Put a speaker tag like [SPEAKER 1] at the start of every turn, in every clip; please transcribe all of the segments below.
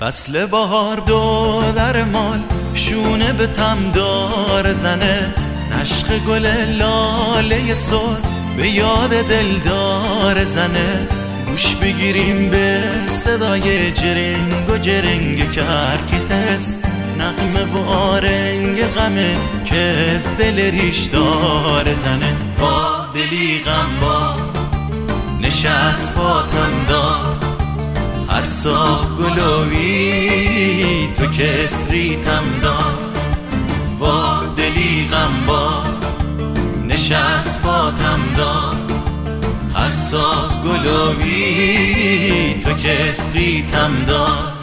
[SPEAKER 1] فصل بهار دو در مال شونه به تم دار زنه، نشق گل لاله سر به یاد دلدار زنه. گوش بگیریم به صدای جرنگ و جرنگ که هرکیتس نغمه و آرنگ غمه که از دل ریش دار زنه. با دلی غمبار نشست پاتم دار، هر سا گلوی تو کسریتم دار. با دلی غمبار نشست پاتم دار، هر سا گلوی تو کسریتم دار.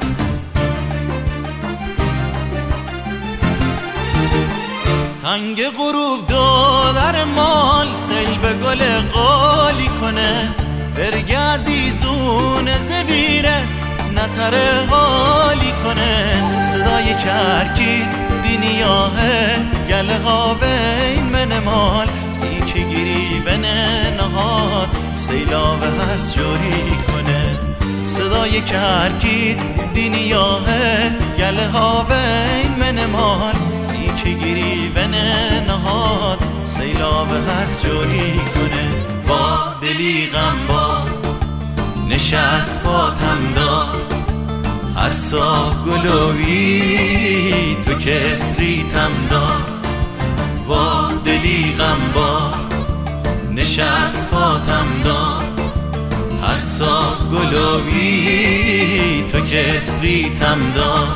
[SPEAKER 1] تنگ غروب دو در مال سیل به گل قالی کنه، برگ عزیزون زویر است نتره حالی کنه. صدای کرکید دینیاه گله ها بین من مال، سیک گیری بنه نهاد سیلا به هست جوری کنه. صدای کرکید دینیاه گله ها بین من مال، سیک گیری بنه نهاد سیلا به هست جوری کنه. با دلی غمبار نشست پاتم دار، هر سا گلوی تو کسریتم دار. با دلی غمبار نشست پاتم دار، هر سا گلوی تو کسریتم دار.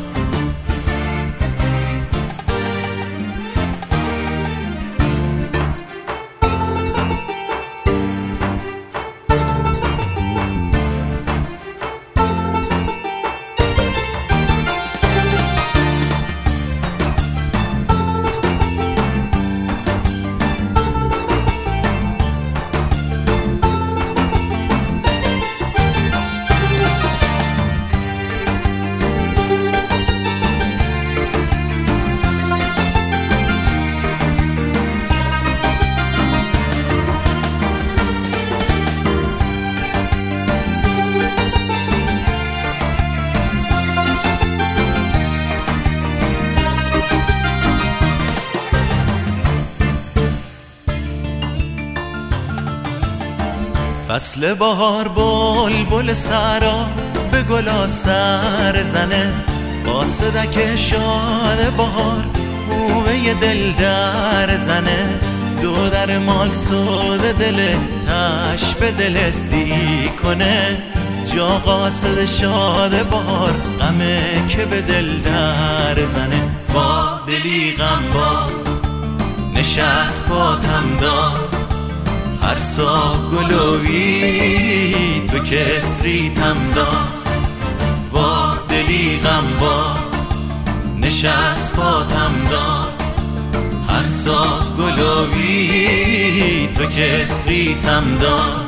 [SPEAKER 1] فصل بهار بلبل سرا به گلا سر زنه، با صدک شاد بهار هوه دل در زنه. دو در مال سود دل تش به دل استی کنه، جا قاصد شاد بهار غمه که به دل در زنه. با دلی غمبار نشست پاتم دار، هر سا گلوی تو کسریتم دار. با دلی غمبار نشست پاتم دار، هر سا گلوی تو کسریتم دار.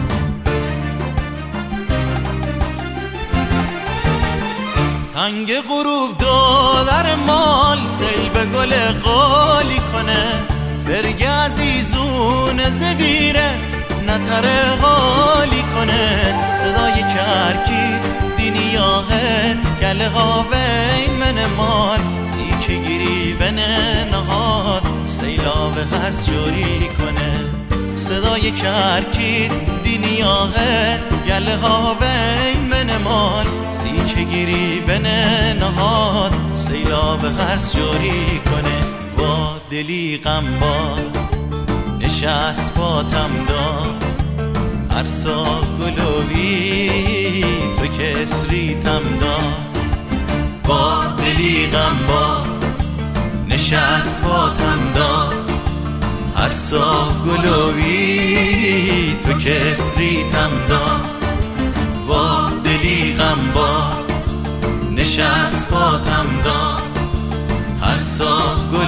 [SPEAKER 1] تنگ غروب دو در مال سیل به گل قالی کنه، برگ عزیزون زویر است نتره حالی کنه. صدای کرکید دینیاه گله ها بین من مال، سیک گیری بنه نهاد سیلا به هرس جوری کنه. صدای کرکید دینیاه گله ها بین من مال، سیک گیری بنه نهاد سیلا به هرس جوری کنه. با دلی غمبار نشست پاتم دار، هر سا گلوی تو کسریتم دار. با دلی غمبار نشست پاتم دار، هر سا گلوی تو کسریتم دار. با دلی غمبار نشست پاتم دار، هر سا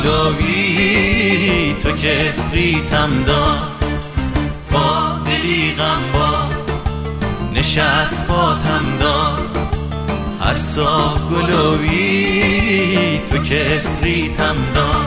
[SPEAKER 1] گلوی تو کسریتم دار. با دلی غمبار نشست پاتم دار، هر سا گلوی تو کسریتم دار.